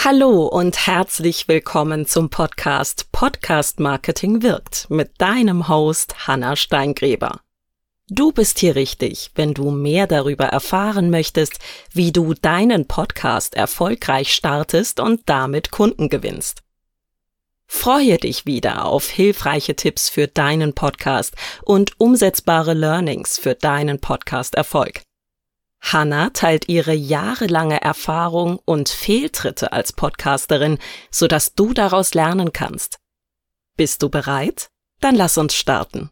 Hallo und herzlich willkommen zum Podcast Podcast Marketing wirkt mit deinem Host Hanna Steingräber. Du bist hier richtig, wenn du mehr darüber erfahren möchtest, wie du deinen Podcast erfolgreich startest und damit Kunden gewinnst. Freue dich wieder auf hilfreiche Tipps für deinen Podcast und umsetzbare Learnings für deinen Podcast-Erfolg. Hanna teilt ihre jahrelange Erfahrung und Fehltritte als Podcasterin, sodass du daraus lernen kannst. Bist du bereit? Dann lass uns starten.